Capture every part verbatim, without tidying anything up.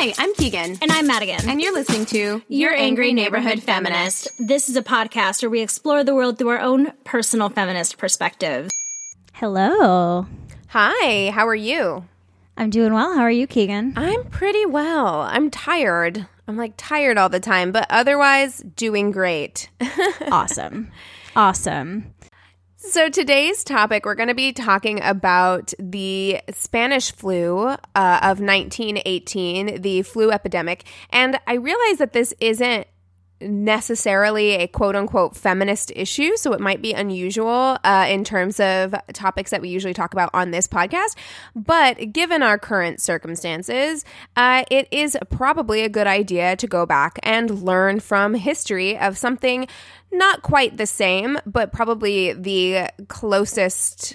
Hi, I'm Keegan. And I'm Madigan. And you're listening to Your Angry Neighborhood Feminist. This is a podcast where we explore the world through our own personal feminist perspective. Hello. Hi, how are you? I'm doing well. How are you, Keegan? I'm pretty well. I'm tired. I'm like tired all the time, but otherwise doing great. Awesome. Awesome. So today's topic, we're going to be talking about the Spanish flu uh, of nineteen eighteen, the flu epidemic. And I realize that this isn't necessarily a quote-unquote feminist issue, so it might be unusual uh, in terms of topics that we usually talk about on this podcast. But given our current circumstances, uh, it is probably a good idea to go back and learn from history of something not quite the same, but probably the closest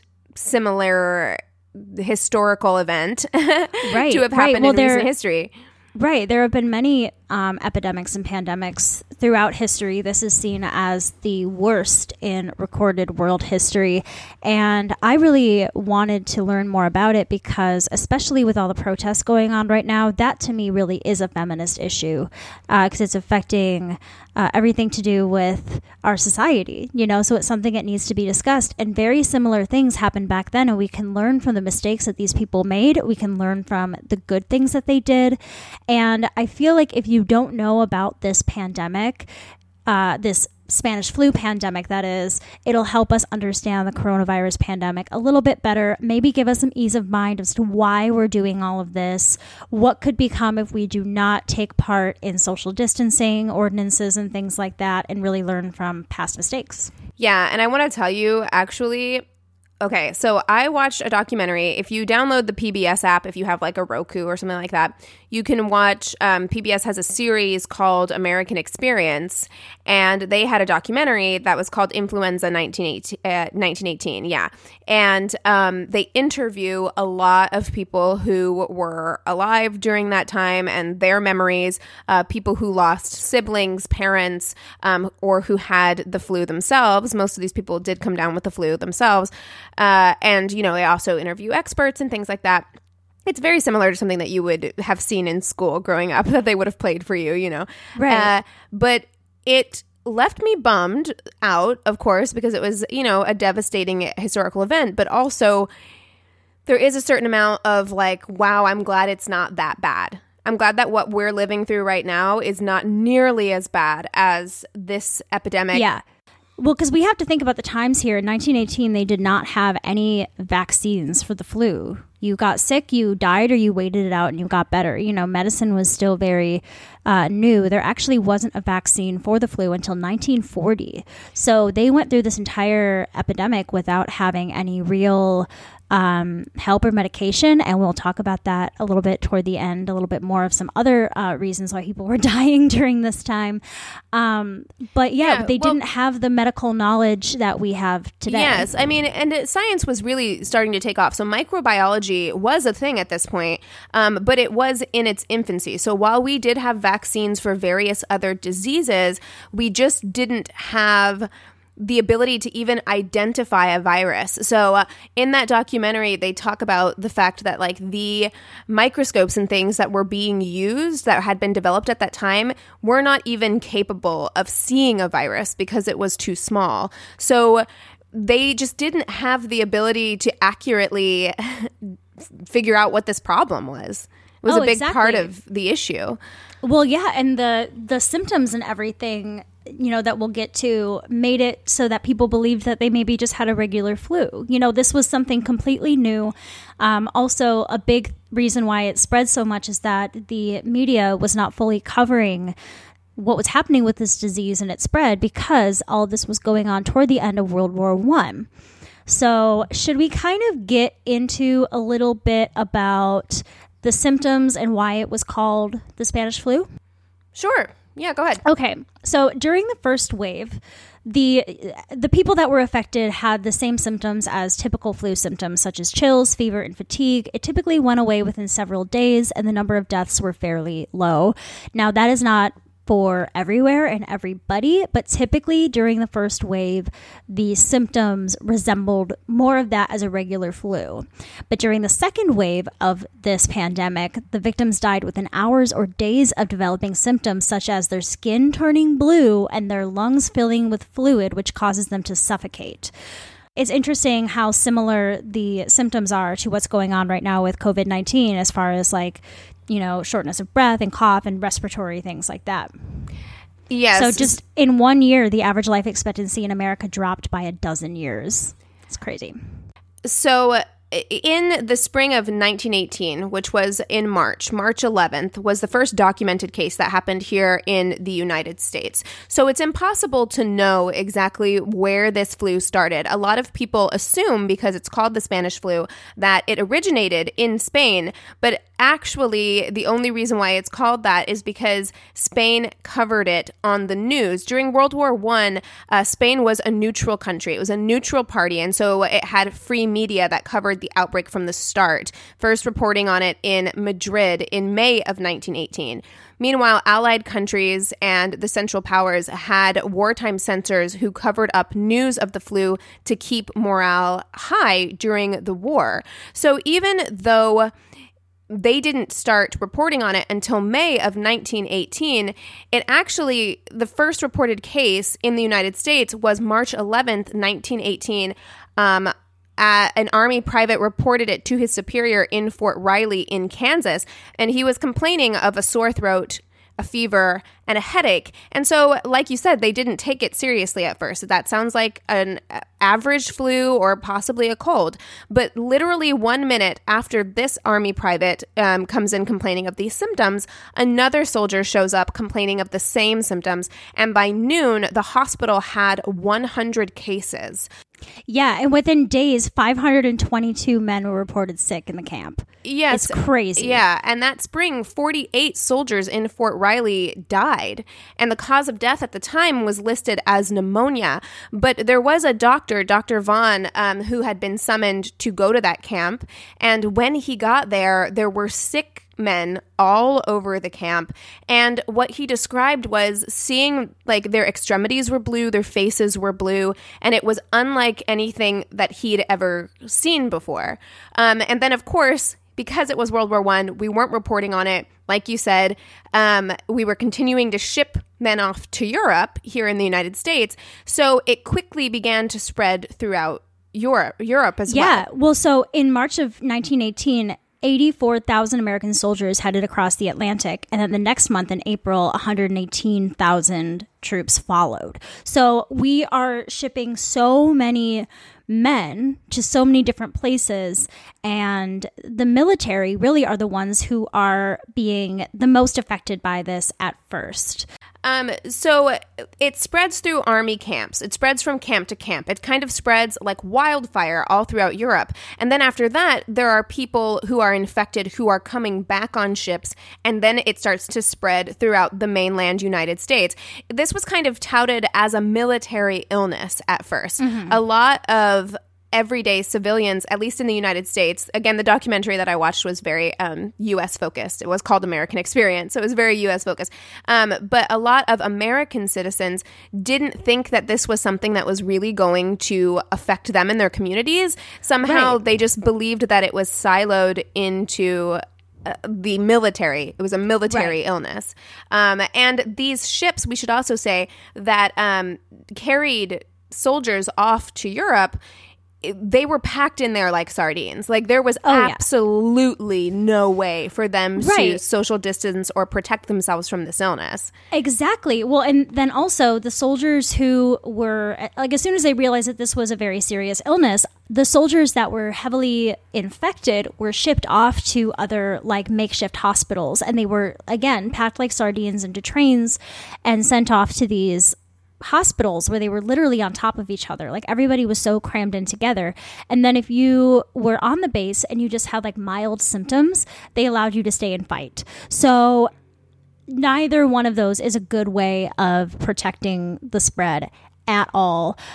similar historical event right, to have right. happened well, in there, recent history. Right. There have been many um, epidemics and pandemics throughout history. This is seen as the worst in recorded world history. And I really wanted to learn more about it because, especially with all the protests going on right now, that to me really is a feminist issue because uh, it's affecting uh, everything to do with our society, you know, so it's something that needs to be discussed. And very similar things happened back then, and we can learn from the mistakes that these people made. We can learn from the good things that they did. And I feel like if you don't know about this pandemic, uh, this Spanish flu pandemic, that is, it'll help us understand the coronavirus pandemic a little bit better, maybe give us some ease of mind as to why we're doing all of this, what could become if we do not take part in social distancing ordinances and things like that, and really learn from past mistakes. Yeah, and I want to tell you, actually, okay, so I watched a documentary. If you download the P B S app, if you have like a Roku or something like that, you can watch, um, P B S has a series called American Experience, and they had a documentary that was called Influenza nineteen eighteen, yeah. And um, they interview a lot of people who were alive during that time and their memories, uh, people who lost siblings, parents, um, or who had the flu themselves. Most of these people did come down with the flu themselves. Uh, and, you know, they also interview experts and things like that. It's very similar to something that you would have seen in school growing up that they would have played for you, you know. Right. Uh, but it left me bummed out, of course, because it was, you know, a devastating historical event. But also, there is a certain amount of like, wow, I'm glad it's not that bad. I'm glad that what we're living through right now is not nearly as bad as this epidemic. Yeah. Well, because we have to think about the times here. In nineteen eighteen, they did not have any vaccines for the flu. You got sick, you died, or you waited it out and you got better. You know, medicine was still very uh, new. There actually wasn't a vaccine for the flu until nineteen forty. So they went through this entire epidemic without having any real um, help or medication. And we'll talk about that a little bit toward the end, a little bit more of some other uh, reasons why people were dying during this time. Um, but yeah, Yeah, they well, didn't have the medical knowledge that we have today. Yes. I mean, and it, science was really starting to take off. So microbiology was a thing at this point, um, but it was in its infancy. So while we did have vaccines for various other diseases, we just didn't have the ability to even identify a virus. So uh, in that documentary, they talk about the fact that like the microscopes and things that were being used that had been developed at that time were not even capable of seeing a virus because it was too small. So they just didn't have the ability to accurately figure out what this problem was. It was Oh, a big exactly. part of the issue. Well, yeah, and the the symptoms and everything, you know, that we'll get to made it so that people believed that they maybe just had a regular flu. You know, this was something completely new. Um, also, a big reason why it spread so much is that the media was not fully covering what was happening with this disease and its spread because all of this was going on toward the end of World War One. So should we kind of get into a little bit about the symptoms and why it was called the Spanish flu? Sure. Yeah, go ahead. Okay. So during the first wave, the the people that were affected had the same symptoms as typical flu symptoms, such as chills, fever, and fatigue. It typically went away within several days, and the number of deaths were fairly low. Now, that is not for everywhere and everybody, but typically during the first wave, the symptoms resembled more of that as a regular flu. But during the second wave of this pandemic, the victims died within hours or days of developing symptoms such as their skin turning blue and their lungs filling with fluid, which causes them to suffocate. It's interesting how similar the symptoms are to what's going on right now with covid nineteen as far as like, you know, shortness of breath and cough and respiratory things like that. Yes. So just in one year, the average life expectancy in America dropped by a dozen years. It's crazy. So in the spring of nineteen eighteen, which was in March, March eleventh, was the first documented case that happened here in the United States. So it's impossible to know exactly where this flu started. A lot of people assume, because it's called the Spanish flu, that it originated in Spain, but actually the only reason why it's called that is because Spain covered it on the news. During World War One, uh, Spain was a neutral country. It was a neutral party, and so it had free media that covered the outbreak from the start, first reporting on it in Madrid in May of nineteen eighteen. Meanwhile, Allied countries and the Central Powers had wartime censors who covered up news of the flu to keep morale high during the war. So even though they didn't start reporting on it until May of nineteen eighteen, it actually, the first reported case in the United States was March eleventh, nineteen eighteen. Um, Uh, an Army private reported it to his superior in Fort Riley in Kansas, and he was complaining of a sore throat, a fever, and a headache. And so, like you said, they didn't take it seriously at first. That sounds like an average flu or possibly a cold. But literally one minute after this Army private um, comes in complaining of these symptoms, another soldier shows up complaining of the same symptoms. And by noon, the hospital had one hundred cases. Yeah, and within days, five hundred twenty-two men were reported sick in the camp. Yes. It's crazy. Yeah, and that spring, forty-eight soldiers in Fort Riley died, and the cause of death at the time was listed as pneumonia. But there was a doctor, Doctor Vaughn, um, who had been summoned to go to that camp, and when he got there, there were sick men all over the camp, and what he described was seeing like their extremities were blue, their faces were blue, and it was unlike anything that he'd ever seen before. Um, and then, of course, because it was World War One, we weren't reporting on it. Like you said, um, we were continuing to ship men off to Europe here in the United States, so it quickly began to spread throughout Europe, Europe as well. Yeah, well, so in March of nineteen eighteen, eighty-four thousand American soldiers headed across the Atlantic, and then the next month in April, one hundred eighteen thousand troops followed. So we are shipping so many men to so many different places, and the military really are the ones who are being the most affected by this at first. Um, so it spreads through army camps. It spreads from camp to camp. It kind of spreads like wildfire all throughout Europe. And then after that, there are people who are infected who are coming back on ships, and then it starts to spread throughout the mainland United States. This was kind of touted as a military illness at first. Mm-hmm. A lot of everyday civilians, at least in the United States. Again, the documentary that I watched was very um, U S focused. It was called American Experience, so it was very U S focused. Um, but a lot of American citizens didn't think that this was something that was really going to affect them in their communities. Somehow Right. they just believed that it was siloed into Uh, the military. It was a military Right. illness. Um, and these ships, we should also say, that um, carried soldiers off to Europe, they were packed in there like sardines. Like there was Oh, yeah. absolutely no way for them to Right. social distance or protect themselves from this illness. Exactly. Well, and then also the soldiers who were, like, as soon as they realized that this was a very serious illness, the soldiers that were heavily infected were shipped off to other, like, makeshift hospitals. And they were, again, packed like sardines into trains and sent off to these hospitals where they were literally on top of each other. Like everybody was so crammed in together. And then if you were on the base and you just had like mild symptoms, they allowed you to stay and fight. So neither one of those is a good way of protecting the spread at all.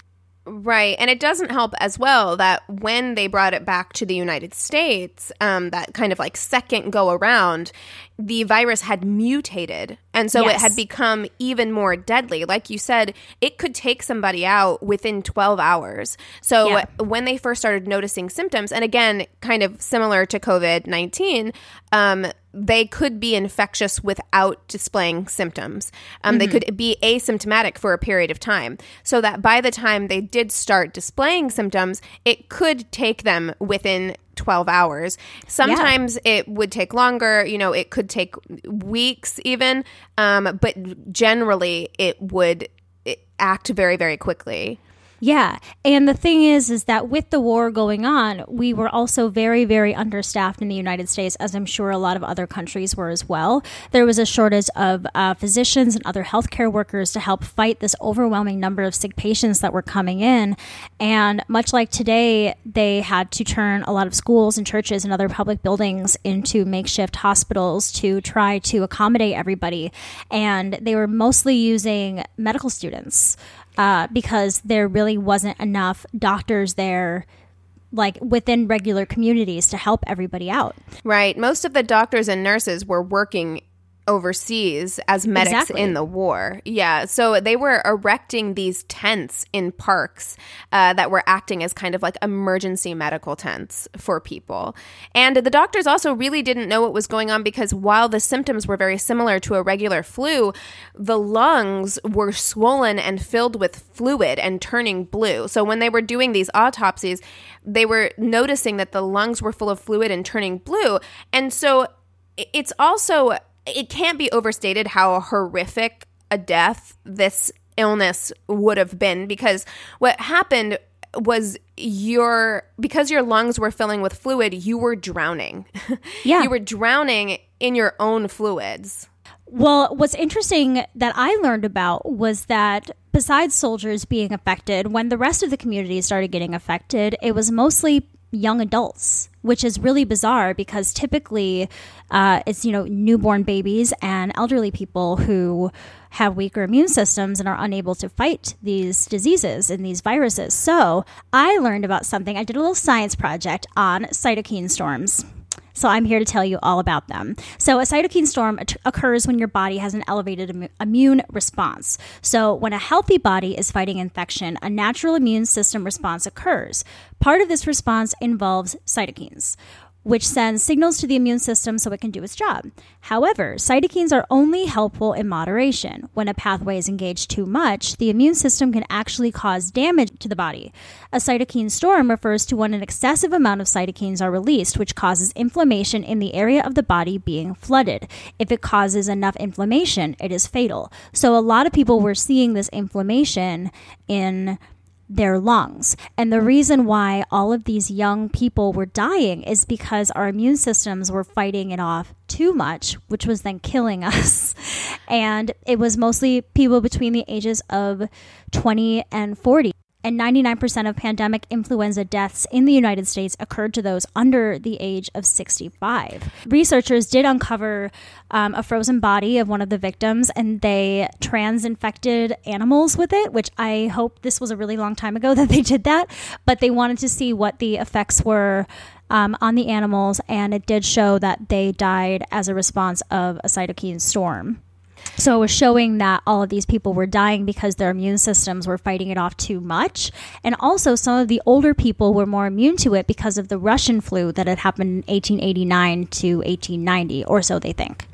Right. And it doesn't help as well that when they brought it back to the United States, um, that kind of like second go around, the virus had mutated. And so Yes. it had become even more deadly. Like you said, it could take somebody out within twelve hours. So Yeah. when they first started noticing symptoms, and again, kind of similar to COVID nineteen, um, they could be infectious without displaying symptoms. Um, Mm-hmm. They could be asymptomatic for a period of time. So that by the time they did start displaying symptoms, it could take them within twelve hours. Sometimes it would take longer. You know, it could take weeks even. Um, but generally, it would act very, very quickly. Yeah. And the thing is, is that with the war going on, we were also very, very understaffed in the United States, as I'm sure a lot of other countries were as well. There was a shortage of uh, physicians and other healthcare workers to help fight this overwhelming number of sick patients that were coming in. And much like today, they had to turn a lot of schools and churches and other public buildings into makeshift hospitals to try to accommodate everybody. And they were mostly using medical students. Uh, because there really wasn't enough doctors there, like within regular communities, to help everybody out. Right. Most of the doctors and nurses were working overseas as medics Exactly. in the war. Yeah. So they were erecting these tents in parks uh, that were acting as kind of like emergency medical tents for people. And the doctors also really didn't know what was going on because while the symptoms were very similar to a regular flu, the lungs were swollen and filled with fluid and turning blue. So when they were doing these autopsies, they were noticing that the lungs were full of fluid and turning blue. And so it's also... it can't be overstated how horrific a death this illness would have been, because what happened was your because your lungs were filling with fluid, you were drowning. Yeah. You were drowning in your own fluids. Well, what's interesting that I learned about was that besides soldiers being affected, when the rest of the community started getting affected, it was mostly young adults, which is really bizarre because typically uh, it's, you know, newborn babies and elderly people who have weaker immune systems and are unable to fight these diseases and these viruses. So I learned about something. I did a little science project on cytokine storms. So I'm here to tell you all about them. So a cytokine storm at- occurs when your body has an elevated Im- immune response. So when a healthy body is fighting infection, a natural immune system response occurs. Part of this response involves cytokines, which sends signals to the immune system so it can do its job. However, cytokines are only helpful in moderation. When a pathway is engaged too much, the immune system can actually cause damage to the body. A cytokine storm refers to when an excessive amount of cytokines are released, which causes inflammation in the area of the body being flooded. If it causes enough inflammation, it is fatal. So a lot of people were seeing this inflammation in their lungs. And the reason why all of these young people were dying is because our immune systems were fighting it off too much, which was then killing us. And it was mostly people between the ages of twenty and forty. And ninety-nine percent of pandemic influenza deaths in the United States occurred to those under the age of sixty-five. Researchers did uncover um, a frozen body of one of the victims, and they trans-infected animals with it, which I hope this was a really long time ago that they did that. But they wanted to see what the effects were um, on the animals, and it did show that they died as a response of a cytokine storm. So it was showing that all of these people were dying because their immune systems were fighting it off too much. And also some of the older people were more immune to it because of the Russian flu that had happened in eighteen eighty-nine to eighteen ninety, or so they think.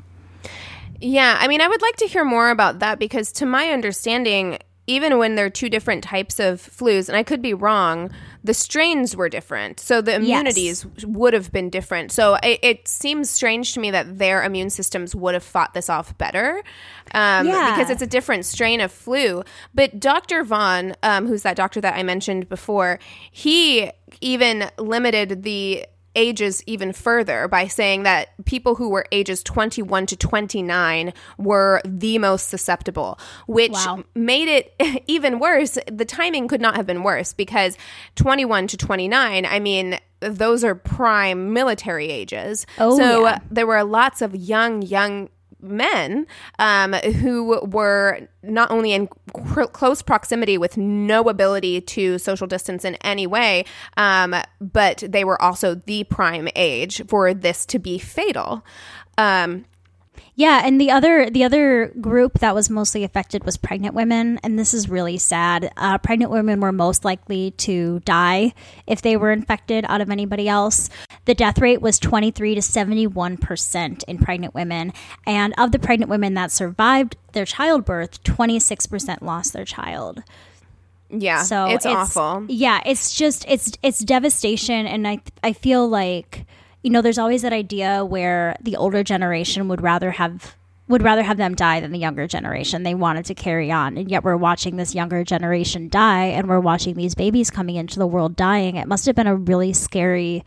Yeah, I mean, I would like to hear more about that because to my understanding, even when there are two different types of flus, and I could be wrong, the strains were different. So the immunities yes. would have been different. So it, it seems strange to me that their immune systems would have fought this off better um, yeah. because it's a different strain of flu. But Doctor Vaughn, um, who's that doctor that I mentioned before, he even limited the ages even further by saying that people who were ages twenty-one to twenty-nine were the most susceptible, which wow. made it even worse. The timing could not have been worse because twenty-one to twenty-nine, I mean, those are prime military ages. Oh, so yeah. uh, there were lots of young, young men um, who were not only in cr- close proximity with no ability to social distance in any way, um, but they were also the prime age for this to be fatal. Um, Yeah, and the other the other group that was mostly affected was pregnant women, and this is really sad. Uh, pregnant women were most likely to die if they were infected out of anybody else. The death rate was twenty-three to seventy-one percent in pregnant women, and of the pregnant women that survived their childbirth, twenty-six percent lost their child. Yeah, so it's, it's awful. Yeah, it's just it's it's devastation, and I I feel like, you know, there's always that idea where the older generation would rather have would rather have them die than the younger generation. They wanted to carry on, and yet we're watching this younger generation die, and we're watching these babies coming into the world dying. It must have been a really scary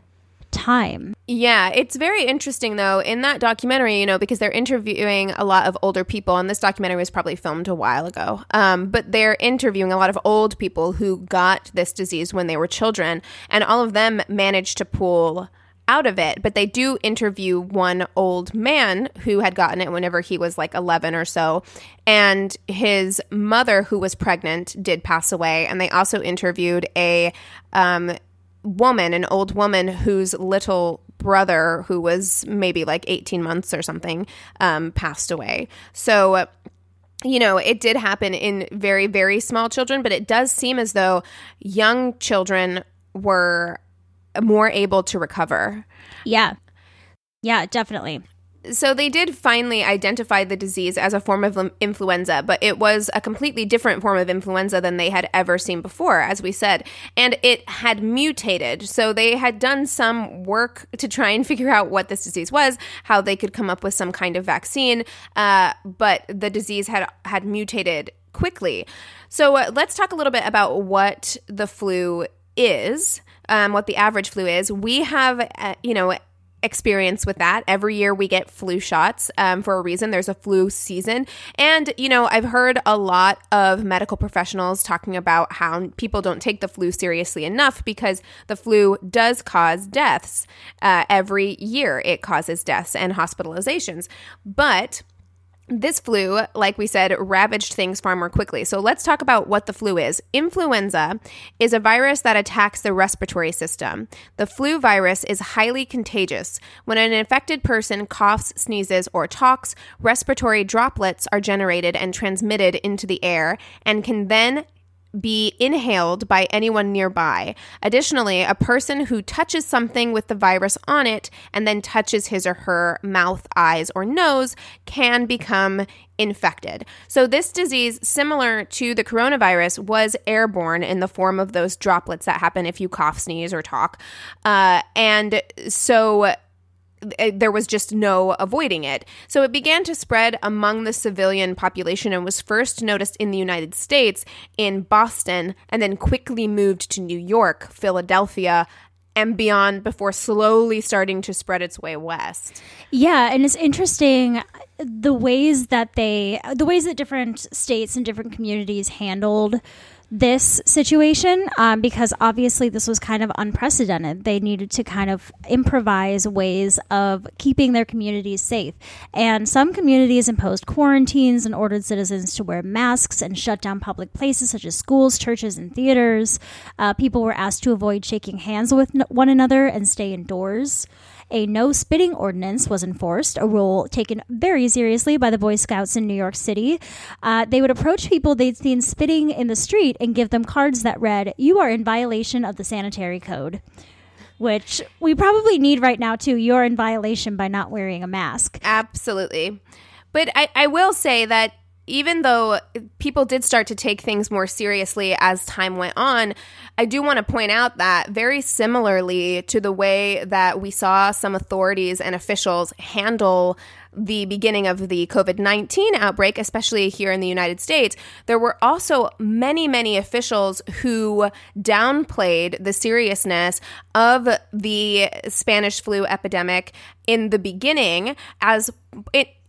time. Yeah, it's very interesting, though, in that documentary, you know, because they're interviewing a lot of older people, and this documentary was probably filmed a while ago, um, but they're interviewing a lot of old people who got this disease when they were children, and all of them managed to pull out of it. But they do interview one old man who had gotten it whenever he was like eleven or so, and his mother, who was pregnant, did pass away. And they also interviewed a um, woman, an old woman whose little brother, who was maybe like eighteen months or something, um, passed away. So, you know, it did happen in very, very small children, but it does seem as though young children were more able to recover. Yeah. Yeah, definitely. So they did finally identify the disease as a form of influenza, but it was a completely different form of influenza than they had ever seen before, as we said. And it had mutated. So they had done some work to try and figure out what this disease was, how they could come up with some kind of vaccine. Uh, but the disease had had mutated quickly. So uh, let's talk a little bit about what the flu is. Um, what the average flu is. We have, uh, you know, experience with that. Every year we get flu shots um, for a reason. There's a flu season. And, you know, I've heard a lot of medical professionals talking about how people don't take the flu seriously enough because the flu does cause deaths. Uh, every year it causes deaths and hospitalizations. But this flu, like we said, ravaged things far more quickly. So let's talk about what the flu is. Influenza is a virus that attacks the respiratory system. The flu virus is highly contagious. When an infected person coughs, sneezes, or talks, respiratory droplets are generated and transmitted into the air and can then be inhaled by anyone nearby. Additionally, a person who touches something with the virus on it and then touches his or her mouth, eyes, or nose can become infected. So this disease, similar to the coronavirus, was airborne in the form of those droplets that happen if you cough, sneeze, or talk. Uh, and so there was just no avoiding it. So it began to spread among the civilian population and was first noticed in the United States, in Boston, and then quickly moved to New York, Philadelphia, and beyond before slowly starting to spread its way west. Yeah, and it's interesting the ways that they, the ways that different states and different communities handled this situation, um, because obviously this was kind of unprecedented. They needed to kind of improvise ways of keeping their communities safe. And some communities imposed quarantines and ordered citizens to wear masks and shut down public places such as schools, churches, and theaters. Uh, people were asked to avoid shaking hands with one another and stay indoors. A no spitting ordinance was enforced, a rule taken very seriously by the Boy Scouts in New York City. Uh, they would approach people they'd seen spitting in the street and give them cards that read, "You are in violation of the sanitary code," which we probably need right now, too. You're in violation by not wearing a mask. Absolutely. But I, I will say that even though people did start to take things more seriously as time went on, I do want to point out that very similarly to the way that we saw some authorities and officials handle the beginning of the covid nineteen outbreak, especially here in the United States, there were also many, many officials who downplayed the seriousness of the Spanish flu epidemic in the beginning as it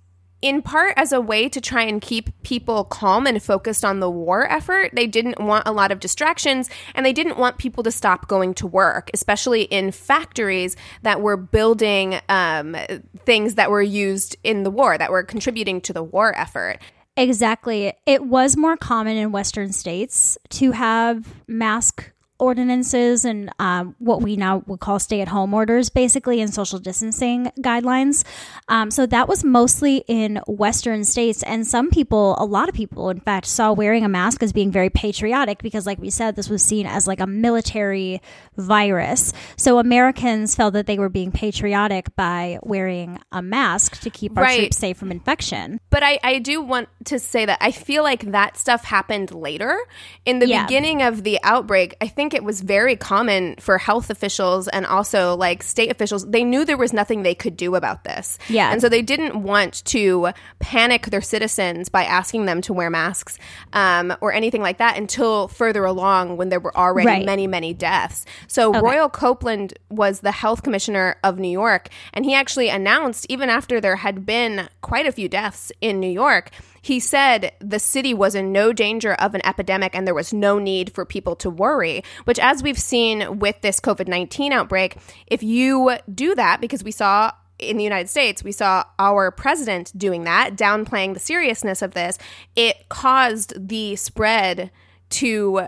in part as a way to try and keep people calm and focused on the war effort. They didn't want a lot of distractions, and they didn't want people to stop going to work, especially in factories that were building um, things that were used in the war, that were contributing to the war effort. Exactly. It was more common in Western states to have mask ordinances and um, what we now would call stay-at-home orders, basically, and social distancing guidelines. Um, so that was mostly in Western states. And some people, a lot of people, in fact, saw wearing a mask as being very patriotic because, like we said, this was seen as like a military virus. So Americans felt that they were being patriotic by wearing a mask to keep our Right. troops safe from infection. But I, I do want to say that I feel like that stuff happened later. In the Yeah. beginning of the outbreak, I think it was very common for health officials and also like state officials. They knew there was nothing they could do about this. Yeah. And so they didn't want to panic their citizens by asking them to wear masks um, or anything like that until further along when there were already Right. many, many deaths. So Okay. Royal Copeland was the health commissioner of New York, and he actually announced, even after there had been quite a few deaths in New York, he said the city was in no danger of an epidemic and there was no need for people to worry, which, as we've seen with this COVID nineteen outbreak, if you do that, because we saw in the United States, we saw our president doing that, downplaying the seriousness of this, it caused the spread to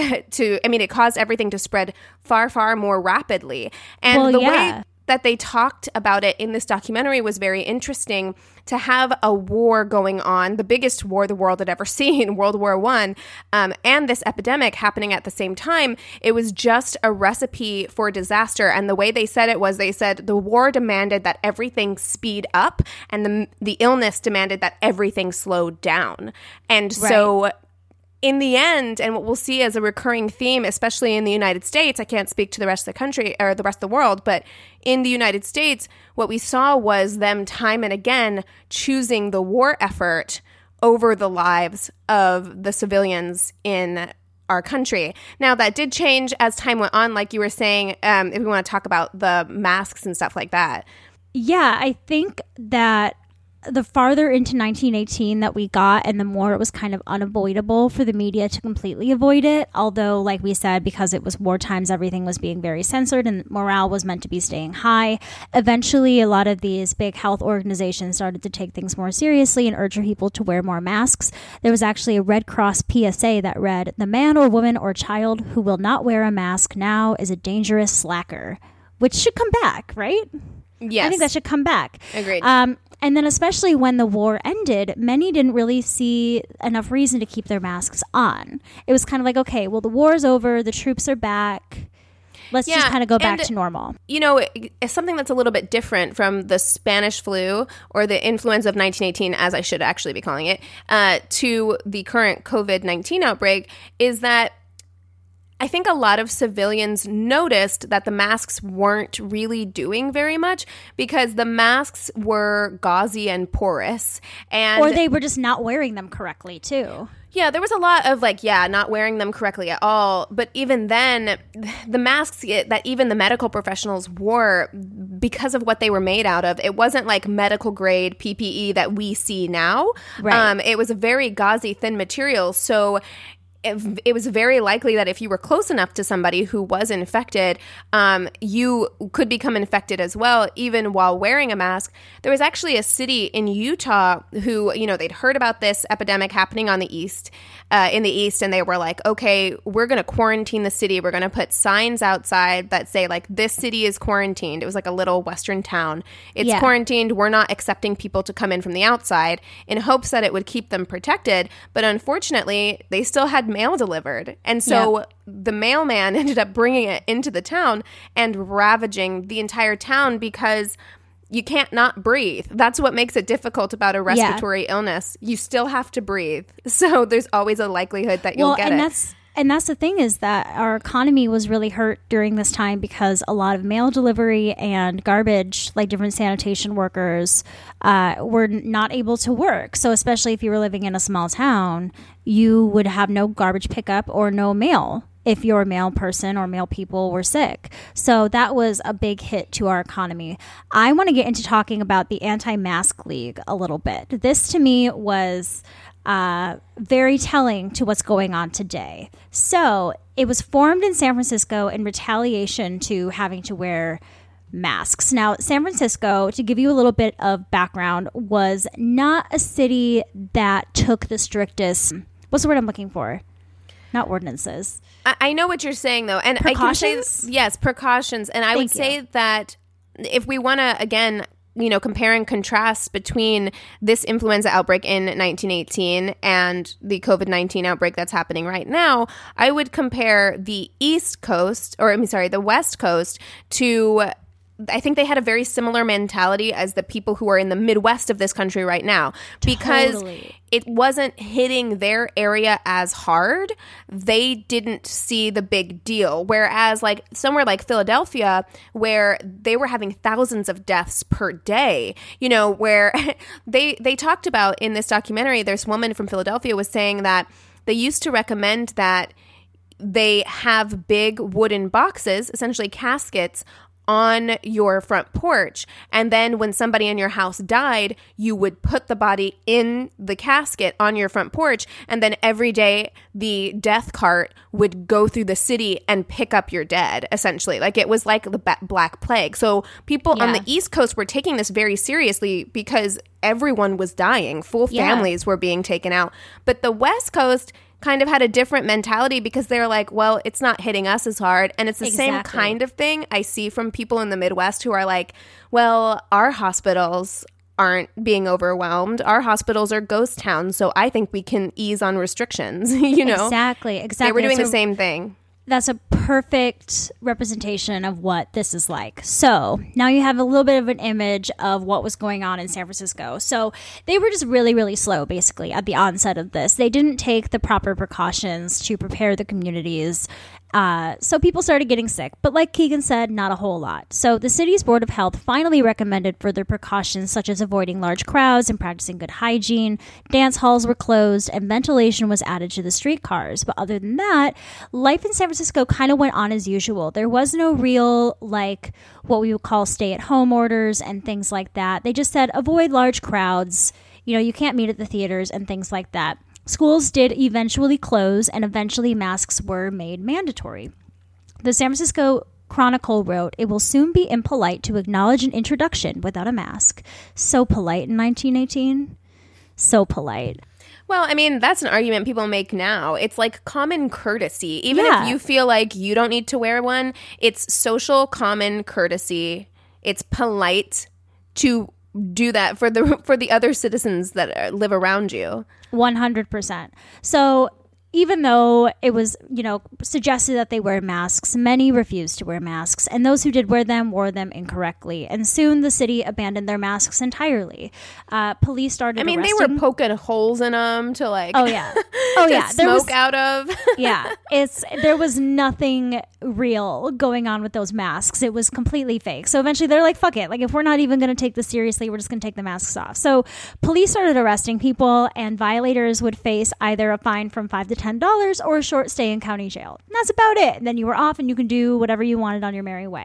to I mean it caused everything to spread far, far more rapidly. And Well, the yeah. way that they talked about it in this documentary was very interesting. To have a war going on, the biggest war the world had ever seen, World War One, um, and this epidemic happening at the same time, it was just a recipe for disaster. And the way they said it was, they said the war demanded that everything speed up, and the the illness demanded that everything slowed down. And so in the end, and what we'll see as a recurring theme, especially in the United States, I can't speak to the rest of the country or the rest of the world, but in the United States, what we saw was them time and again choosing the war effort over the lives of the civilians in our country. Now, that did change as time went on, like you were saying, um, if we want to talk about the masks and stuff like that. Yeah, I think that the farther into nineteen eighteen that we got, and the more it was kind of unavoidable for the media to completely avoid it. Although, like we said, because it was war times, everything was being very censored and morale was meant to be staying high. Eventually, a lot of these big health organizations started to take things more seriously and urge people to wear more masks. There was actually a Red Cross P S A that read, "The man or woman or child who will not wear a mask now is a dangerous slacker," which should come back, right? Yes. I think that should come back. Agreed. Um, and then especially when the war ended, many didn't really see enough reason to keep their masks on. It was kind of like, okay, well, the war's over. The troops are back. Let's Yeah, just kind of go back and- to normal. You know, it's something that's a little bit different from the Spanish flu or the influenza of nineteen eighteen, as I should actually be calling it, uh, to the current COVID nineteen outbreak, is that I think a lot of civilians noticed that the masks weren't really doing very much because the masks were gauzy and porous. And Or they were just not wearing them correctly, too. yeah, there was a lot of like, yeah, not wearing them correctly at all. But even then, the masks that even the medical professionals wore, because of what they were made out of, it wasn't like medical grade P P E that we see now. Right. Um, it was a very gauzy, thin material. So it, it was very likely that if you were close enough to somebody who was infected, um, you could become infected as well, even while wearing a mask. There was actually a city in Utah who, you know, they'd heard about this epidemic happening on the east, uh, in the east, and they were like, okay, we're going to quarantine the city. We're going to put signs outside that say, like, this city is quarantined. It was like a little western town. It's Yeah. quarantined. We're not accepting people to come in from the outside, in hopes that it would keep them protected. But unfortunately, they still had mail delivered. And so Yeah. the mailman ended up bringing it into the town and ravaging the entire town because you can't not breathe. That's what makes it difficult about a respiratory illness. You still have to breathe. So there's always a likelihood that you'll well, get and it. that's and that's the thing, is that our economy was really hurt during this time because a lot of mail delivery and garbage, like different sanitation workers, uh, were not able to work. So especially if you were living in a small town, you would have no garbage pickup or no mail if your male person or male people were sick. So that was a big hit to our economy. I want to get into talking about the Anti-Mask League a little bit. This to me was uh, very telling to what's going on today. So it was formed in San Francisco in retaliation to having to wear masks. Now, San Francisco, to give you a little bit of background, was not a city that took the strictest, what's the word I'm looking for? Not ordinances. I, I know what you're saying, though. And precautions? I can say, yes, precautions. And I Thank would say you. that if we want to, again, you know, compare and contrast between this influenza outbreak in nineteen eighteen and the COVID nineteen outbreak that's happening right now, I would compare the East Coast, or I'm sorry, the West Coast to, I think they had a very similar mentality as the people who are in the Midwest of this country right now, because Totally. it wasn't hitting their area as hard. They didn't see the big deal. Whereas like somewhere like Philadelphia, where they were having thousands of deaths per day, you know, where they they talked about in this documentary, this woman from Philadelphia was saying that they used to recommend that they have big wooden boxes, essentially caskets, on your front porch, and then when somebody in your house died, you would put the body in the casket on your front porch, and then every day the death cart would go through the city and pick up your dead, essentially. Like it was like the ba- Black Plague. So people Yeah. on the East Coast were taking this very seriously because everyone was dying. Full Yeah. families were being taken out. But the West Coast kind of had a different mentality because they're like, well, it's not hitting us as hard. And it's the same Exactly. kind of thing I see from people in the Midwest who are like, well, our hospitals aren't being overwhelmed. Our hospitals are ghost towns. So I think we can ease on restrictions, you know? Exactly, exactly. They were doing That's the a- same thing. That's a perfect representation of what this is like. So now you have a little bit of an image of what was going on in San Francisco. So they were just really, really slow, basically, at the onset of this. They didn't take the proper precautions to prepare the communities. Uh, so people started getting sick. But like Keegan said, not a whole lot. So the city's Board of Health finally recommended further precautions such as avoiding large crowds and practicing good hygiene. Dance halls were closed and ventilation was added to the streetcars. But other than that, life in San Francisco kind of went on as usual. There was no real, like, what we would call stay-at-home orders and things like that. They just said avoid large crowds. You know, you can't meet at the theaters and things like that. Schools did eventually close, and eventually masks were made mandatory. The San Francisco Chronicle wrote, "It will soon be impolite to acknowledge an introduction without a mask." So polite in nineteen eighteen. So polite. Well, I mean, that's an argument people make now. It's like common courtesy. Even Yeah. if you feel like you don't need to wear one, it's social common courtesy. It's polite to do that for the for the other citizens that uh, live around you. one hundred percent. So even though it was, you know, suggested that they wear masks, many refused to wear masks, and those who did wear them wore them incorrectly. And soon the city abandoned their masks entirely. Uh, police started I mean, arresting- they were poking holes in them to like Oh yeah. Oh get yeah. There smoke was out of. yeah, it's there was nothing real going on with those masks. It was completely fake. So eventually they're like, fuck it. Like if we're not even going to take this seriously, we're just going to take the masks off. So police started arresting people, and violators would face either a fine from five to ten dollars or a short stay in county jail. And that's about it. And then you were off and you can do whatever you wanted on your merry way.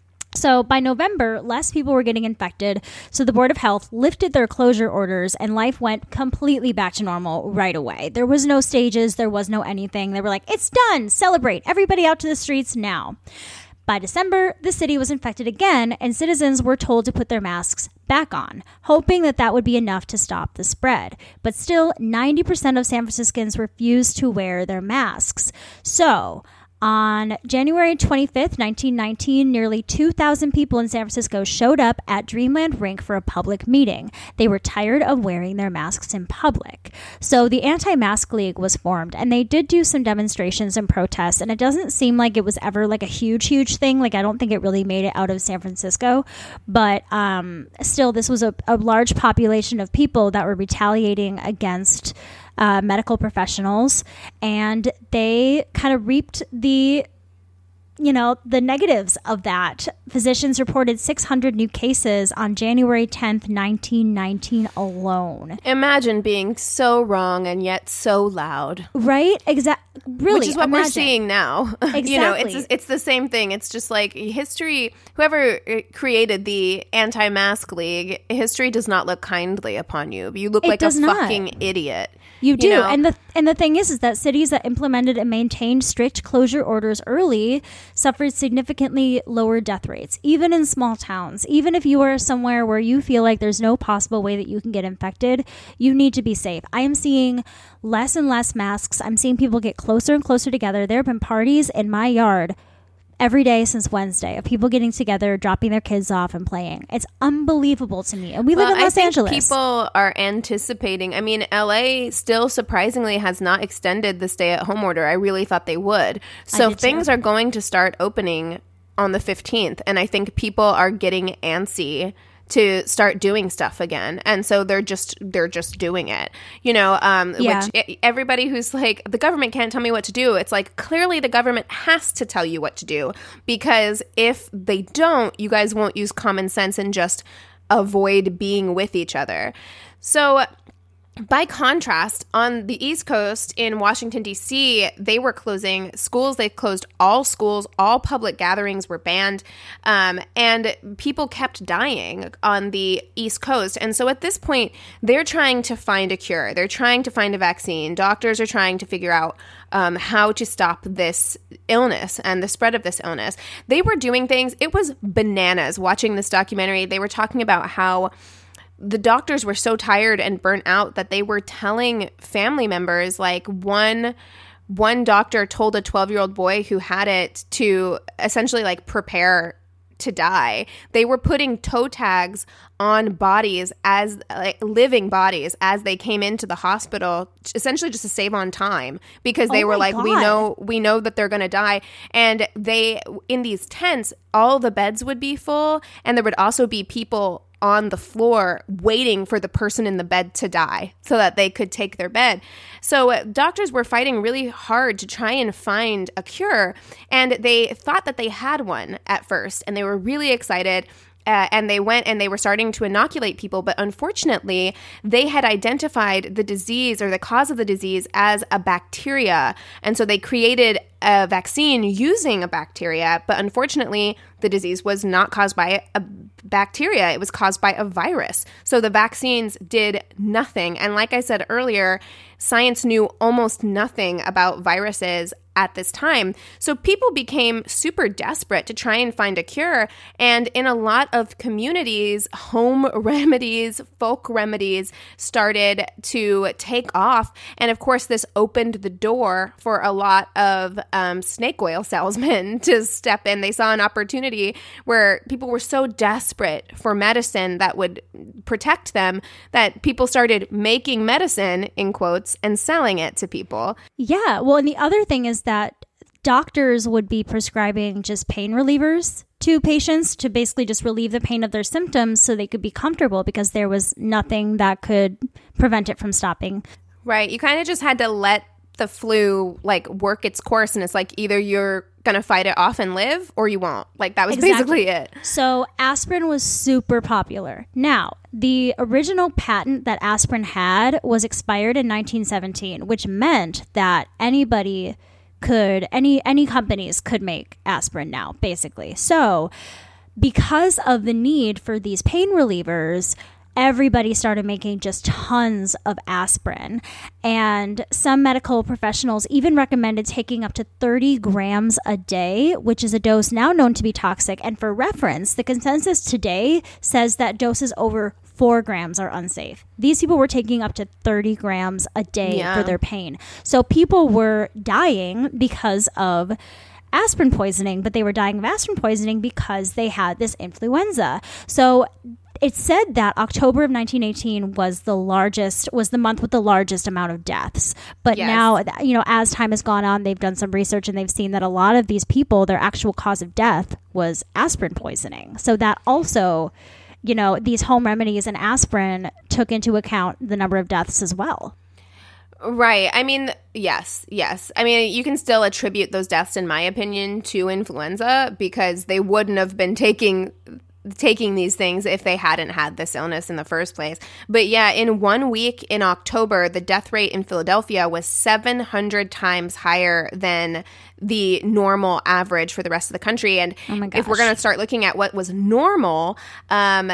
So by November, less people were getting infected, so the Board of Health lifted their closure orders and life went completely back to normal right away. There was no stages, there was no anything. They were like, it's done, celebrate, everybody out to the streets now. By December, the city was infected again, and citizens were told to put their masks back on, hoping that that would be enough to stop the spread. But still, ninety percent of San Franciscans refused to wear their masks. So on January twenty-fifth, nineteen nineteen, nearly two thousand people in San Francisco showed up at Dreamland Rink for a public meeting. They were tired of wearing their masks in public. So the Anti-Mask League was formed, and they did do some demonstrations and protests, and it doesn't seem like it was ever like a huge, huge thing. Like, I don't think it really made it out of San Francisco, but um, still, this was a, a large population of people that were retaliating against Uh, medical professionals, and they kind of reaped the you know, the negatives of that. Physicians reported six hundred new cases on January tenth, nineteen nineteen alone. Imagine being so wrong and yet so loud. Right? Exactly. Really, which is what imagine. we're seeing now. Exactly. You know, it's it's the same thing. It's just like history. Whoever created the anti-mask league, history does not look kindly upon you. You look It like a does not. fucking idiot. You do. You know? And the and the thing is is that cities that implemented and maintained strict closure orders early suffered significantly lower death rates, even in small towns. Even if you are somewhere where you feel like there's no possible way that you can get infected, you need to be safe. I am seeing less and less masks. I'm seeing people get closer and closer together. There have been parties in my yard every day since Wednesday of people getting together, dropping their kids off and playing. It's unbelievable to me. And we live Well, in Los I think Angeles. People are anticipating. I mean, L A still surprisingly has not extended the stay-at-home order. I really thought they would. So did things too. are going to start opening on the fifteenth, and I think people are getting antsy to start doing stuff again, and so they're just they're just doing it, you know. Um, Yeah. Which everybody who's like, the government can't tell me what to do. It's like, clearly the government has to tell you what to do, because if they don't, you guys won't use common sense and just avoid being with each other. So by contrast, on the East Coast in Washington, D C, they were closing schools. They closed all schools. All public gatherings were banned. Um, and people kept dying on the East Coast. And so at this point, they're trying to find a cure. They're trying to find a vaccine. Doctors are trying to figure out um, how to stop this illness and the spread of this illness. They were doing things. It was bananas watching this documentary. They were talking about how the doctors were so tired and burnt out that they were telling family members, like one one doctor told a twelve-year-old boy who had it to essentially like prepare to die. They were putting toe tags on bodies, as like living bodies, as they came into the hospital, essentially just to save on time, because they Oh were my like, we God. know we know that they're going to die. And they, in these tents, all the beds would be full, and there would also be people on the floor waiting for the person in the bed to die so that they could take their bed. So uh, doctors were fighting really hard to try and find a cure, and they thought that they had one at first, and they were really excited. Uh, and they went and they were starting to inoculate people, but unfortunately, they had identified the disease or the cause of the disease as a bacteria. And so they created a vaccine using a bacteria, but unfortunately, the disease was not caused by a bacteria. It was caused by a virus. So the vaccines did nothing. And like I said earlier, science knew almost nothing about viruses at this time. So people became super desperate to try and find a cure. And in a lot of communities, home remedies, folk remedies started to take off. And of course, this opened the door for a lot of um, snake oil salesmen to step in. They saw an opportunity where people were so desperate for medicine that would protect them that people started making medicine, in quotes, and selling it to people. Yeah. Well, and the other thing is that doctors would be prescribing just pain relievers to patients to basically just relieve the pain of their symptoms so they could be comfortable, because there was nothing that could prevent it from stopping. Right. You kind of just had to let the flu like work its course, and it's like either you're going to fight it off and live or you won't. Like that was Exactly. basically it. So aspirin was super popular. Now, the original patent that aspirin had was expired in nineteen seventeen, which meant that anybody could, any any companies could make aspirin now, basically. So because of the need for these pain relievers, everybody started making just tons of aspirin. And some medical professionals even recommended taking up to thirty grams a day, which is a dose now known to be toxic. And for reference, the consensus today says that doses over four grams are unsafe. These people were taking up to thirty grams a day Yeah. for their pain. So people were dying because of aspirin poisoning, but they were dying of aspirin poisoning because they had this influenza. So it said that October of nineteen eighteen was the largest, was the month with the largest amount of deaths. But Yes. now, you know, as time has gone on, they've done some research and they've seen that a lot of these people, their actual cause of death was aspirin poisoning. So that also, you know, these home remedies and aspirin took into account the number of deaths as well. Right. I mean, yes, yes. I mean, you can still attribute those deaths, in my opinion, to influenza because they wouldn't have been taking taking these things if they hadn't had this illness in the first place. But yeah, in one week in October, the death rate in Philadelphia was seven hundred times higher than the normal average for the rest of the country. And oh my gosh. If we're going to start looking at what was normal, um,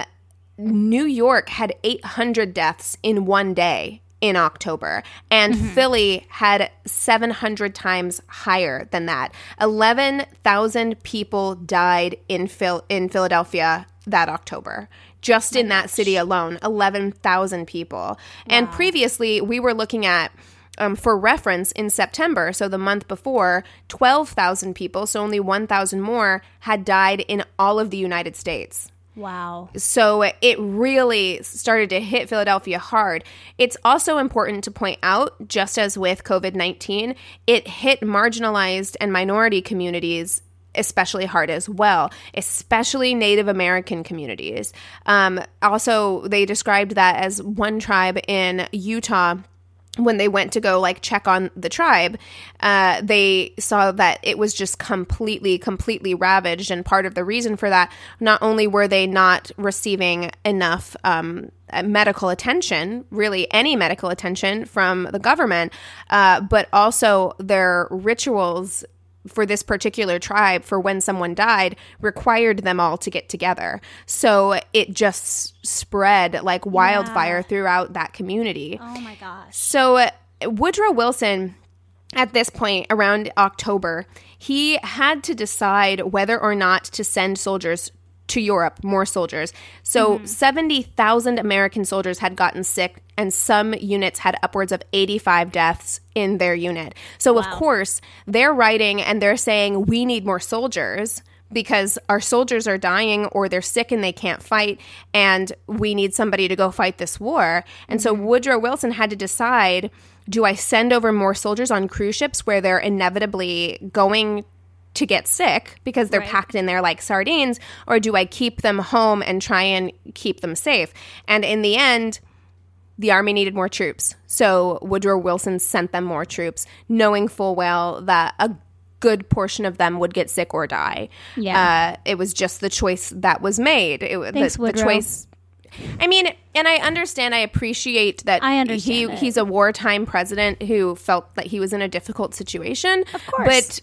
New York had eight hundred deaths in one day in October, and mm-hmm. Philly had seven hundred times higher than that. eleven thousand people died in Phil- in Philadelphia that October. Just oh in that gosh. city alone, eleven thousand people. Wow. And previously, we were looking at, um, for reference, in September, so the month before, twelve thousand people, so only one thousand more, had died in all of the United States. Wow. So it really started to hit Philadelphia hard. It's also important to point out, just as with COVID nineteen, it hit marginalized and minority communities especially hard as well, especially Native American communities. Um, also, they described that as one tribe in Utah, when they went to go like check on the tribe, uh, they saw that it was just completely, completely ravaged. And part of the reason for that, not only were they not receiving enough um, medical attention, really any medical attention from the government, uh, but also their rituals for this particular tribe, for when someone died, required them all to get together. So it just spread like wildfire yeah. throughout that community. Oh my gosh. So uh, Woodrow Wilson, at this point, around October, he had to decide whether or not to send soldiers to Europe, more soldiers. So mm-hmm. seventy thousand American soldiers had gotten sick, and some units had upwards of eighty-five deaths in their unit. So, wow. of course, they're writing and they're saying, we need more soldiers because our soldiers are dying or they're sick and they can't fight, and we need somebody to go fight this war. And mm-hmm. so Woodrow Wilson had to decide, do I send over more soldiers on cruise ships where they're inevitably going to get sick because they're right. packed in there like sardines, or do I keep them home and try and keep them safe? And in the end, the Army needed more troops. So Woodrow Wilson sent them more troops, knowing full well that a good portion of them would get sick or die. Yeah. Uh, it was just the choice that was made. It, Thanks, the, Woodrow. the choice. I mean, and I understand, I appreciate that I understand he, it. he's a wartime president who felt that he was in a difficult situation. Of course. But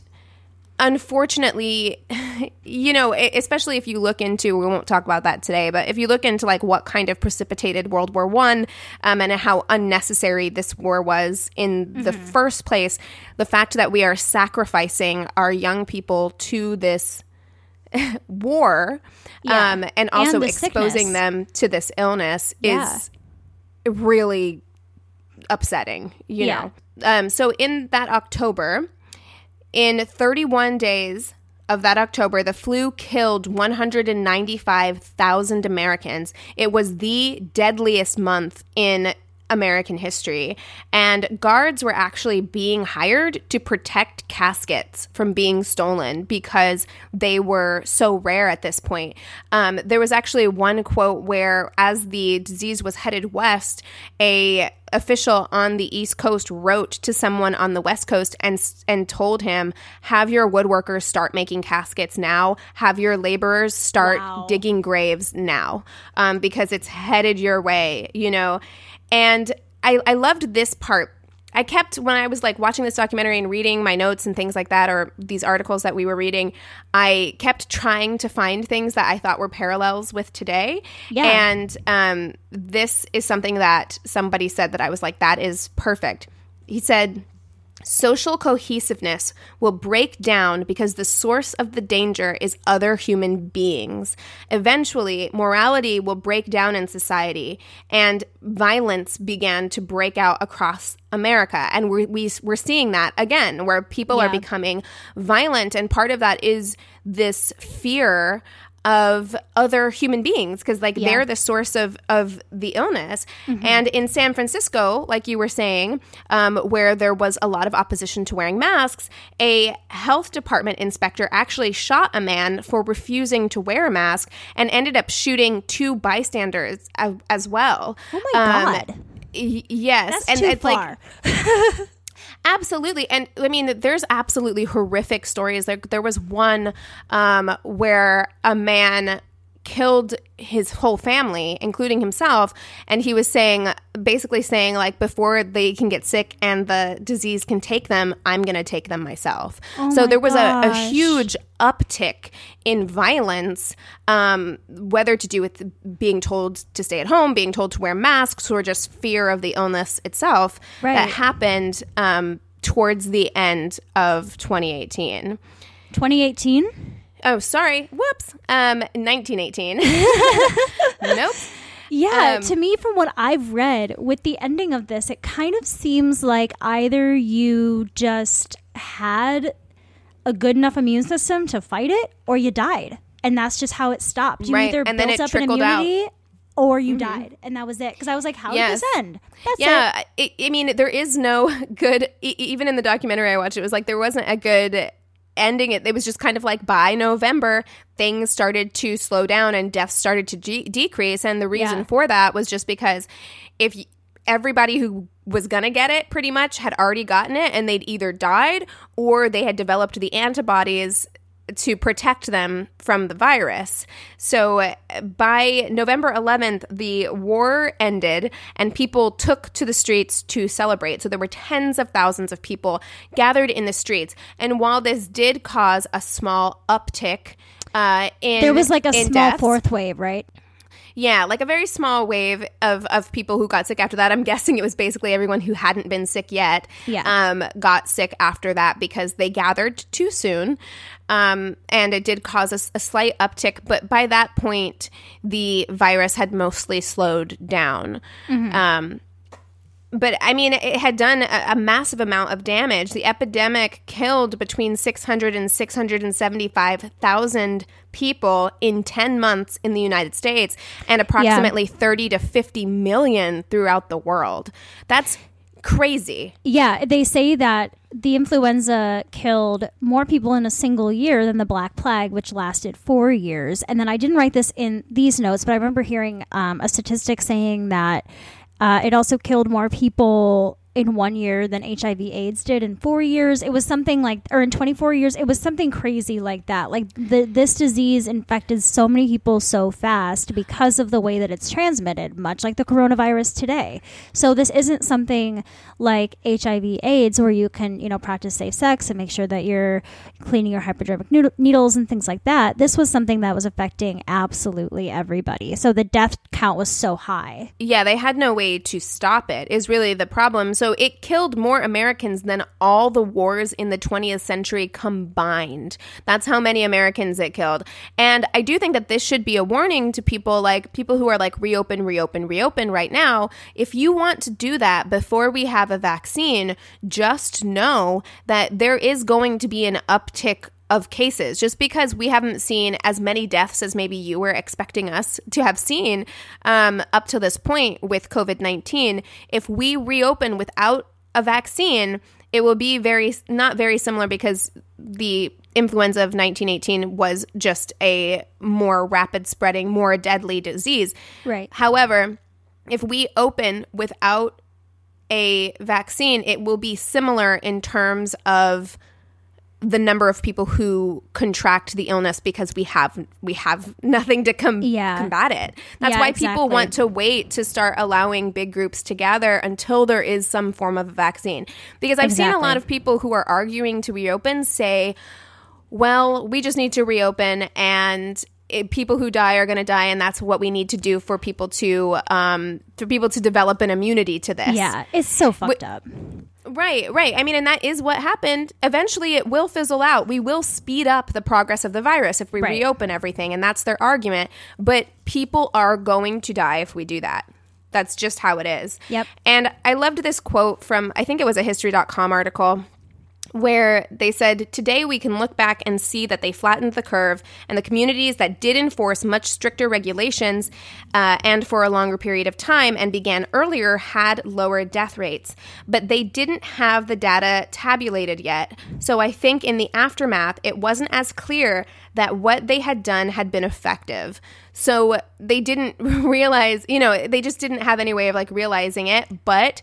unfortunately, you know, especially if you look into, we won't talk about that today, but if you look into like what kind of precipitated World War One um, and how unnecessary this war was in mm-hmm. the first place, the fact that we are sacrificing our young people to this war yeah. um, and also and exposing sickness. them to this illness yeah. is really upsetting, you yeah. know. Um, so in that October, in thirty-one days of that October, the flu killed one hundred ninety-five thousand Americans. It was the deadliest month in American history, and guards were actually being hired to protect caskets from being stolen because they were so rare at this point. Um, there was actually one quote where, as the disease was headed west, a official on the East Coast wrote to someone on the West Coast and and told him, have your woodworkers start making caskets now, have your laborers start wow. digging graves now, um, because it's headed your way, you know. And I, I loved this part. I kept, when I was like watching this documentary and reading my notes and things like that, or these articles that we were reading, I kept trying to find things that I thought were parallels with today. Yeah. And um, this is something that somebody said that I was like, that is perfect. He said, social cohesiveness will break down because the source of the danger is other human beings. Eventually, morality will break down in society, and violence began to break out across America. And we're, we, we're seeing that again, where people yeah. are becoming violent. And part of that is this fear of other human beings, because like yeah. they're the source of, of the illness. Mm-hmm. And in San Francisco, like you were saying, um, where there was a lot of opposition to wearing masks, a health department inspector actually shot a man for refusing to wear a mask and ended up shooting two bystanders as, as well. Oh my um, God. Y- yes. That's and too it's far. like absolutely. And I mean, there's absolutely horrific stories. There, there was one um, where a man killed his whole family, including himself. And he was saying, basically saying, like, before they can get sick and the disease can take them, I'm going to take them myself. Oh so my there was a, a gosh. huge uptick in violence, um, whether to do with being told to stay at home, being told to wear masks, or just fear of the illness itself Right. that happened um, towards the end of twenty eighteen. twenty eighteen? Oh, sorry. Whoops. Um, nineteen eighteen. Nope. Yeah, Um, to me, from what I've read, with the ending of this, it kind of seems like either you just had a good enough immune system to fight it, or you died, and that's just how it stopped. You Right, either and then built it up an trickled out. immunity, or you died, and that was it. Because I was like, how Yes. did this end? That's it. Yeah, I, I mean, there is no good. E- even in the documentary I watched, it was like there wasn't a good ending. It, it was just kind of like by November, things started to slow down and deaths started to de- decrease. And the reason Yeah. for that was just because if y- everybody who was going to get it pretty much had already gotten it, and they'd either died or they had developed the antibodies to protect them from the virus. So uh, by November eleventh, the war ended and people took to the streets to celebrate. So there were tens of thousands of people gathered in the streets. And while this did cause a small uptick uh, in There was like a in small deaths, fourth wave, right? yeah, like a very small wave of, of people who got sick after that. I'm guessing it was basically everyone who hadn't been sick yet Yeah. um, got sick after that because they gathered too soon. Um, and it did cause a, a slight uptick. But by that point, the virus had mostly slowed down. Um, but I mean, it had done a, a massive amount of damage. The epidemic killed between six hundred and six hundred seventy-five thousand people in ten months in the United States, and approximately thirty to fifty million throughout the world. That's crazy. Yeah, they say that the influenza killed more people in a single year than the Black Plague, which lasted four years. And then I didn't write this in these notes, but I remember hearing um, a statistic saying that uh, it also killed more people in one year than H I V AIDS did in four years. It was something like, or in twenty-four years, it was something crazy like that. Like the, this disease infected so many people so fast because of the way that it's transmitted, much like the coronavirus today. So this isn't something like H I V AIDS where you can, you know, practice safe sex and make sure that you're cleaning your hypodermic noodle- needles and things like that. This was something that was affecting absolutely everybody. So the death count was so high. Yeah, they had no way to stop it, is really the problem. So it killed more Americans than all the wars in the twentieth century combined. That's how many Americans it killed. And I do think that this should be a warning to people, like people who are like reopen, reopen, reopen right now. If you want to do that before we have a vaccine, just know that there is going to be an uptick of cases. Just because we haven't seen as many deaths as maybe you were expecting us to have seen um, up to this point with COVID nineteen, if we reopen without a vaccine, it will be very not very similar because the influenza of nineteen eighteen was just a more rapid spreading, more deadly disease. Right. However, if we open without a vaccine, it will be similar in terms of the number of people who contract the illness because we have we have nothing to com- Yeah. combat it. That's Yeah, why exactly. people want to wait to start allowing big groups to gather until there is some form of a vaccine. Because I've seen a Exactly. lot of people who are arguing to reopen say, well, we just need to reopen and it, people who die are going to die, and that's what we need to do for people to um, for people to develop an immunity to this. Yeah, it's so fucked Wh- up. Right, right. I mean, and that is what happened. Eventually, it will fizzle out. We will speed up the progress of the virus if we Right. reopen everything, and that's their argument. But people are going to die if we do that. That's just how it is. Yep. And I loved this quote from, I think it was a history dot com article. where they said, today we can look back and see that they flattened the curve, and the communities that did enforce much stricter regulations uh, and for a longer period of time and began earlier had lower death rates. But they didn't have the data tabulated yet. So I think in the aftermath, it wasn't as clear that what they had done had been effective. So they didn't realize, you know, they just didn't have any way of like realizing it. But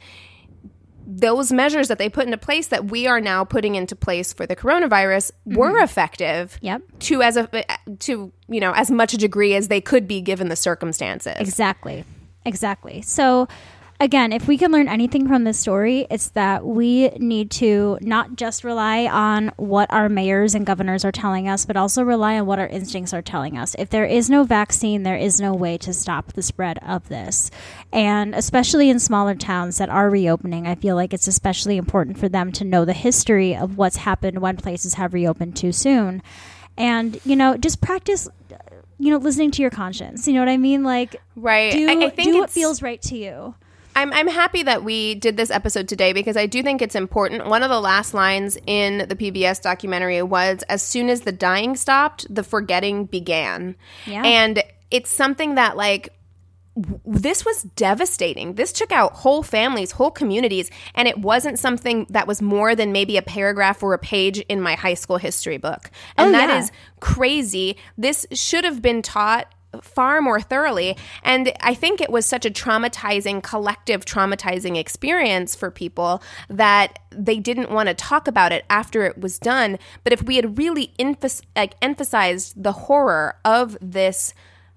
those measures that they put into place that we are now putting into place for the coronavirus mm-hmm. were effective yep. to as a to you know as much a degree as they could be given the circumstances. Exactly. Exactly. So again, if we can learn anything from this story, it's that we need to not just rely on what our mayors and governors are telling us, but also rely on what our instincts are telling us. If there is no vaccine, there is no way to stop the spread of this. And especially in smaller towns that are reopening, I feel like it's especially important for them to know the history of what's happened when places have reopened too soon. And, you know, just practice, you know, listening to your conscience. You know what I mean? Like, right. do, I, I think do what feels right to you. I'm I'm happy that we did this episode today because I do think it's important. One of the last lines in the P B S documentary was, as soon as the dying stopped, the forgetting began. Yeah. And it's something that, like, w- this was devastating. This took out whole families, whole communities, and it wasn't something that was more than maybe a paragraph or a page in my high school history book. And oh, that yeah. is crazy. This should have been taught far more thoroughly. And I think it was such a traumatizing, collective traumatizing experience for people that they didn't want to talk about it after it was done. But if we had really emph- like emphasized the horror of this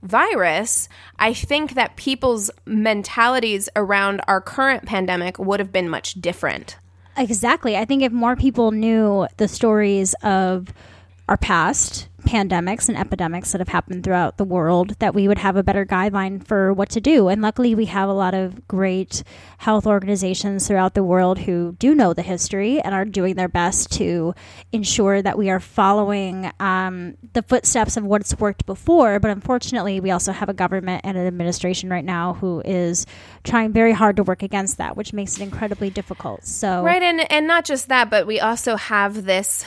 virus, I think that people's mentalities around our current pandemic would have been much different. Exactly. I think if more people knew the stories of our past pandemics and epidemics that have happened throughout the world, that we would have a better guideline for what to do. And luckily, we have a lot of great health organizations throughout the world who do know the history and are doing their best to ensure that we are following um, the footsteps of what's worked before. But unfortunately, we also have a government and an administration right now who is trying very hard to work against that, which makes it incredibly difficult. So right, and and not just that, but we also have this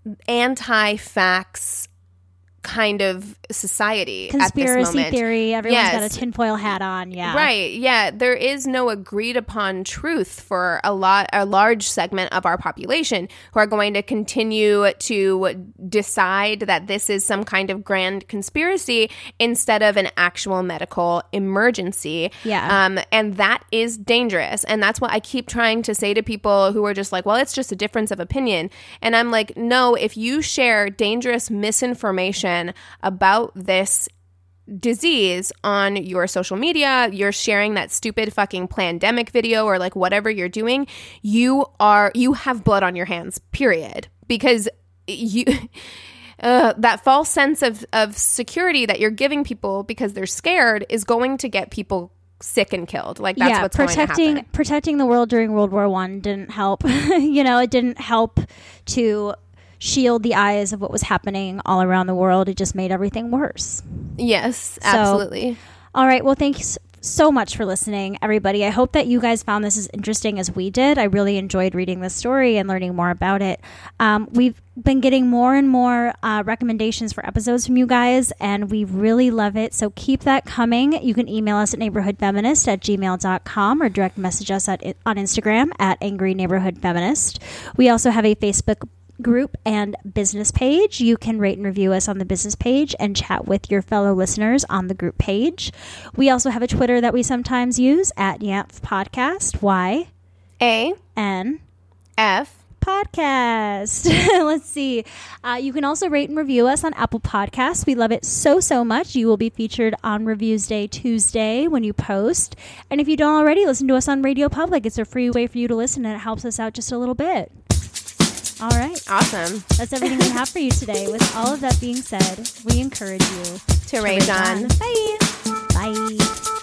anti-facts kind of society conspiracy at this moment. Theory. Everyone's yes. got a tinfoil hat on. Yeah, right. Yeah, there is no agreed upon truth for a lot, a large segment of our population who are going to continue to decide that this is some kind of grand conspiracy instead of an actual medical emergency. Yeah, um, and that is dangerous. And that's what I keep trying to say to people who are just like, well, it's just a difference of opinion. And I'm like, no, if you share dangerous misinformation about this disease on your social media, you're sharing that stupid fucking pandemic video or like whatever you're doing, you are you have blood on your hands, period. Because you uh, that false sense of, of security that you're giving people because they're scared is going to get people sick and killed. Like that's yeah, what's protecting going to happen. Protecting the world during World War One didn't help. You know, it didn't help to shield the eyes of what was happening all around the world. It just made everything worse. Yes, absolutely. So, all right. Well, thanks so much for listening, everybody. I hope that you guys found this as interesting as we did. I really enjoyed reading this story and learning more about it. Um, we've been getting more and more uh, recommendations for episodes from you guys, and we really love it. So keep that coming. You can email us at neighborhoodfeminist at gmail dot com or direct message us at, on Instagram at Angry Neighborhood Feminist. We also have a Facebook group and business page. You can rate and review us on the business page and chat with your fellow listeners on the group page. We also have a Twitter that we sometimes use at Yanf Podcast. Y A N F Podcast. Let's see. Uh, you can also rate and review us on Apple Podcasts. We love it so, so much. You will be featured on Reviews Day Tuesday when you post. And if you don't already, listen to us on Radio Public. It's a free way for you to listen, and it helps us out just a little bit. All right. Awesome. That's everything we have for you today. With all of that being said, we encourage you to, to rage on. Bye. Bye.